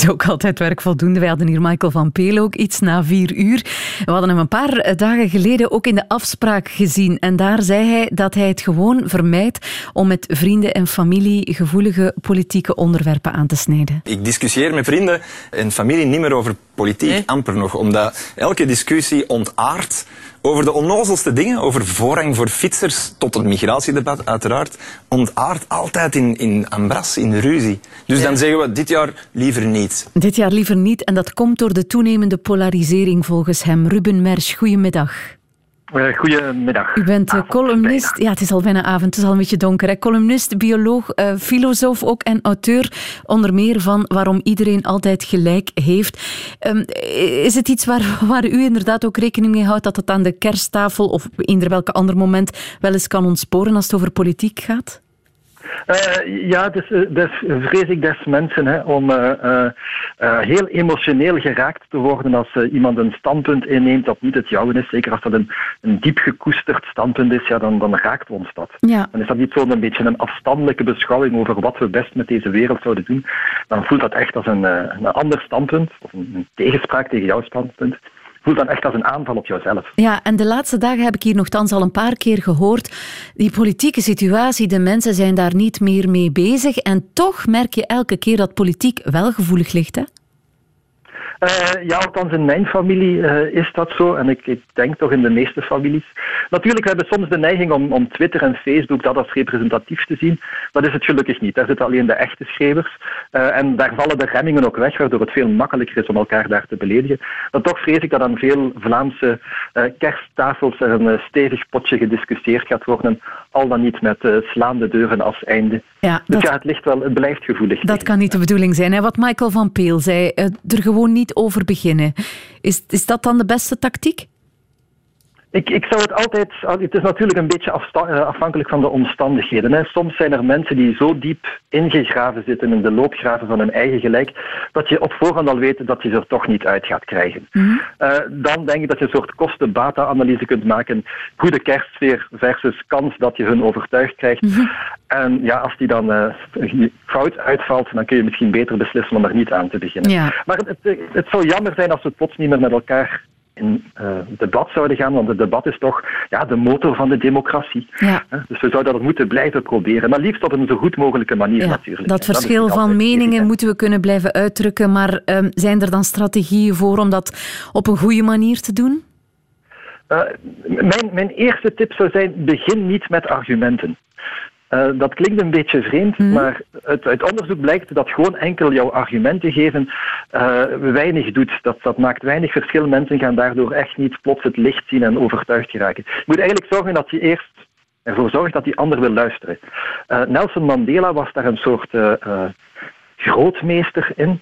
is ook altijd werk voldoende. Wij hadden hier Michael van Peel ook iets na 4 uur. We hadden hem een paar dagen geleden ook in de afspraak gezien. En daar zei hij dat hij het gewoon vermijdt om met vrienden en familie gevoelige politieke onderwerpen aan te snijden. Ik discussieer met vrienden en familie niet meer over politiek, amper nog. Omdat elke discussie ontaardt over de onnozelste dingen, over voorrang voor fietsers tot het migratiedebat uiteraard, ontaardt altijd in ambras, in ruzie. Dus dan zeggen we dit jaar liever niet. Dit jaar liever niet en dat komt door de toenemende polarisering volgens hem. Ruben Mersch, goedemiddag. Goedemiddag. U bent columnist. Bijna. Ja, het is al bijna avond, het is al een beetje donker. Hè? Columnist, bioloog, filosoof ook en auteur onder meer van Waarom iedereen altijd gelijk heeft. Is het iets waar u inderdaad ook rekening mee houdt dat het aan de kersttafel of eender welke ander moment wel eens kan ontsporen als het over politiek gaat? Ja, dus vrees ik des mensen om heel emotioneel geraakt te worden als iemand een standpunt inneemt dat niet het jouwe is. Zeker als dat een diep gekoesterd standpunt is, ja, dan raakt ons dat. Ja. Dan is dat niet zo'n beetje een afstandelijke beschouwing over wat we best met deze wereld zouden doen. Dan voelt dat echt als een ander standpunt, of een tegenspraak tegen jouw standpunt. Voelt dan echt als een aanval op jouzelf. Ja, en de laatste dagen heb ik hier nogthans al een paar keer gehoord. Die politieke situatie, de mensen zijn daar niet meer mee bezig. En toch merk je elke keer dat politiek wel gevoelig ligt, hè? Ja, althans in mijn familie is dat zo. En ik denk toch in de meeste families. Natuurlijk, we hebben soms de neiging om Twitter en Facebook dat als representatief te zien. Dat is het gelukkig niet. Daar zitten alleen de echte schreeuwers. En daar vallen de remmingen ook weg, waardoor het veel makkelijker is om elkaar daar te beledigen. Maar toch vrees ik dat aan veel Vlaamse kersttafels er een stevig potje gediscussieerd gaat worden. Al dan niet met slaande deuren als einde. Ja, dus ja, het blijft gevoelig. Dat kan niet de bedoeling zijn. Hè? Wat Michael van Peel zei, er gewoon niet over beginnen. Is dat dan de beste tactiek? Ik zou het altijd... Het is natuurlijk een beetje afhankelijk van de omstandigheden. Hè. Soms zijn er mensen die zo diep ingegraven zitten in de loopgraven van hun eigen gelijk, dat je op voorhand al weet dat je er toch niet uit gaat krijgen. Mm-hmm. Dan denk ik dat je een soort kosten-bata-analyse kunt maken. Goede kerstsfeer versus kans dat je hun overtuigd krijgt. Mm-hmm. En ja, als die dan fout uitvalt, dan kun je misschien beter beslissen om er niet aan te beginnen. Ja. Maar het zou jammer zijn als we plots niet meer met elkaar in debat zouden gaan, want het debat is toch de motor van de democratie. Ja. Dus we zouden dat moeten blijven proberen, maar liefst op een zo goed mogelijke manier natuurlijk. Dat verschil van meningen moeten we kunnen blijven uitdrukken, maar zijn er dan strategieën voor om dat op een goede manier te doen? Mijn eerste tip zou zijn, begin niet met argumenten. Dat klinkt een beetje vreemd, maar uit onderzoek blijkt dat gewoon enkel jouw argumenten geven weinig doet. Dat maakt weinig verschil. Mensen gaan daardoor echt niet plots het licht zien en overtuigd geraken. Je moet eigenlijk zorgen dat je eerst ervoor zorgt dat die ander wil luisteren. Nelson Mandela was daar een soort grootmeester in.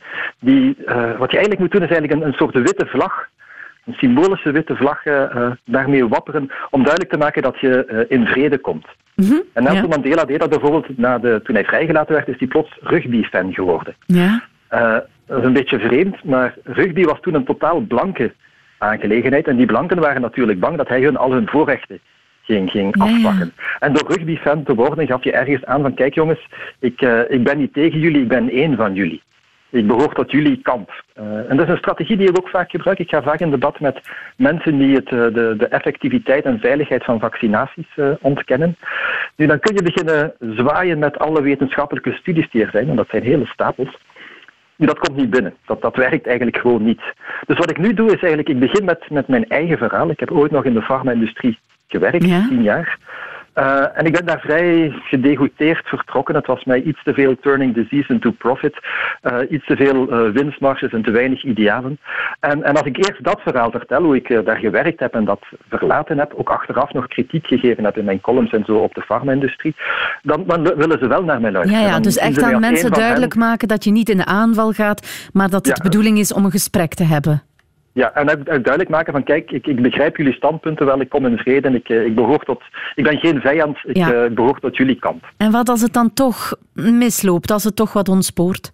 Wat je eigenlijk moet doen is eigenlijk een soort witte vlag, een symbolische witte vlag daarmee wapperen om duidelijk te maken dat je in vrede komt. Mm-hmm. En Nelson Mandela deed dat bijvoorbeeld toen hij vrijgelaten werd, is hij plots rugby-fan geworden. Ja. Dat is een beetje vreemd, maar rugby was toen een totaal blanke aangelegenheid. En die blanken waren natuurlijk bang dat hij al hun voorrechten ging afpakken. En door rugby-fan te worden gaf je ergens aan van, kijk jongens, ik ben niet tegen jullie, ik ben één van jullie. Ik behoor tot jullie kamp. En dat is een strategie die ik ook vaak gebruik. Ik ga vaak in debat met mensen die de effectiviteit en veiligheid van vaccinaties ontkennen. Nu, dan kun je beginnen zwaaien met alle wetenschappelijke studies die er zijn, en dat zijn hele stapels. Nu, dat komt niet binnen. Dat werkt eigenlijk gewoon niet. Dus wat ik nu doe is eigenlijk, ik begin met mijn eigen verhaal. Ik heb ooit nog in de farma-industrie gewerkt, 10 jaar. En ik ben daar vrij gedegoûteerd vertrokken. Het was mij iets te veel turning disease into profit. Iets te veel winstmarges en te weinig idealen. En als ik eerst dat verhaal vertel, hoe ik daar gewerkt heb en dat verlaten heb, ook achteraf nog kritiek gegeven heb in mijn columns en zo op de farma-industrie, dan willen ze wel naar mij luisteren. Ja, dus echt aan mensen duidelijk maken dat je niet in de aanval gaat, maar dat het de bedoeling is om een gesprek te hebben. Ja, en duidelijk maken van, kijk, ik begrijp jullie standpunten wel, ik kom in vrede en ik ben geen vijand, ik behoor tot jullie kamp. En wat als het dan toch misloopt, als het toch wat ontspoort?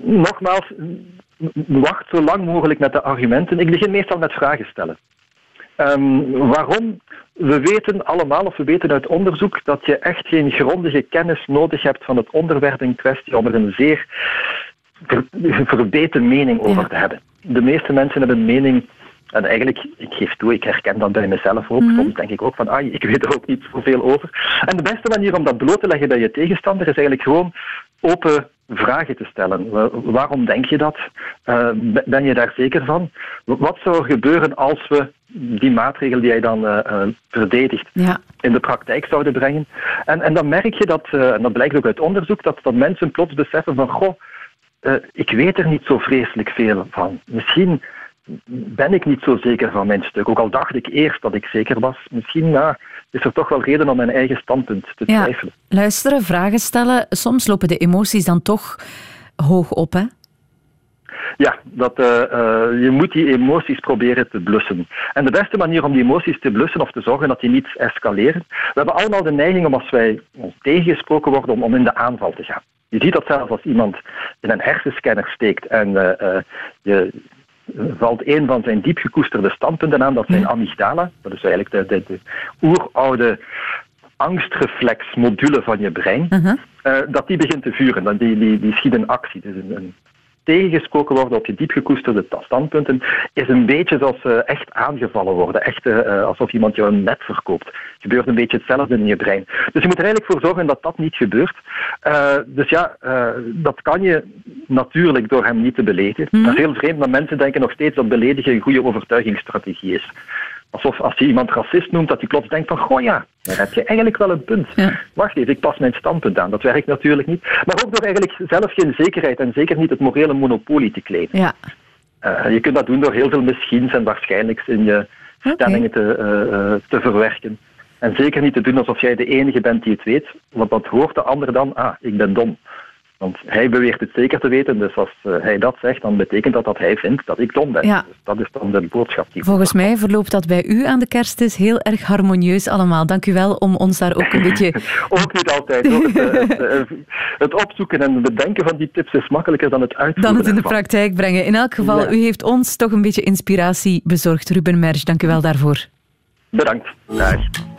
Nogmaals, wacht zo lang mogelijk met de argumenten. Ik begin meestal met vragen stellen. Waarom? We weten allemaal, of we weten uit onderzoek, dat je echt geen grondige kennis nodig hebt van het onderwerp in kwestie om er een zeer verbeterde mening over te hebben. De meeste mensen hebben een mening, en eigenlijk, ik geef toe, ik herken dat bij mezelf ook. Soms denk ik ook van, ik weet er ook niet zoveel over. En de beste manier om dat bloot te leggen bij je tegenstander is eigenlijk gewoon open vragen te stellen. Waarom denk je dat? Ben je daar zeker van? Wat zou er gebeuren als we die maatregel die jij dan verdedigt in de praktijk zouden brengen? En dan merk je dat, en dat blijkt ook uit onderzoek, dat mensen plots beseffen van, ik weet er niet zo vreselijk veel van. Misschien ben ik niet zo zeker van mijn stuk. Ook al dacht ik eerst dat ik zeker was. Misschien is er toch wel reden om mijn eigen standpunt te twijfelen. Luisteren, vragen stellen. Soms lopen de emoties dan toch hoog op, hè? Ja, je moet die emoties proberen te blussen. En de beste manier om die emoties te blussen of te zorgen dat die niet escaleren. We hebben allemaal de neiging om als wij ons tegengesproken worden om in de aanval te gaan. Je ziet dat zelfs als iemand in een hersenscanner steekt en je valt een van zijn diep gekoesterde standpunten aan, dat zijn amygdala. Dat is eigenlijk de oeroude angstreflexmodule van je brein. Dat die begint te vuren, die schiet in actie. Dus een tegengesproken worden op je diep gekoesterde standpunten is een beetje zoals echt aangevallen worden. Echt alsof iemand jou een net verkoopt. Het gebeurt een beetje hetzelfde in je brein. Dus je moet er eigenlijk voor zorgen dat dat niet gebeurt. Dat kan je natuurlijk door hem niet te beledigen. Dat is heel vreemd, maar mensen denken nog steeds dat beledigen een goede overtuigingsstrategie is. Alsof als je iemand racist noemt, dat hij plots denkt van, daar heb je eigenlijk wel een punt. Ja. Wacht even, ik pas mijn standpunt aan. Dat werkt natuurlijk niet. Maar ook door eigenlijk zelf geen zekerheid en zeker niet het morele monopolie te claimen. Ja. Je kunt dat doen door heel veel misschiens en waarschijnlijks in je stellingen te verwerken. En zeker niet te doen alsof jij de enige bent die het weet. Want dat hoort de ander dan, ik ben dom. Want hij beweert het zeker te weten, dus als hij dat zegt, dan betekent dat hij vindt dat ik dom ben. Ja. Dus dat is dan de boodschap. Volgens mij verloopt dat bij u aan de kerstmis heel erg harmonieus allemaal. Dank u wel om ons daar ook een beetje... Ook niet altijd. Het opzoeken en het bedenken van die tips is makkelijker dan het uitvoeren. Dan het in de praktijk brengen. In elk geval, u heeft ons toch een beetje inspiratie bezorgd. Ruben Mersch, dank u wel daarvoor. Bedankt. Dag.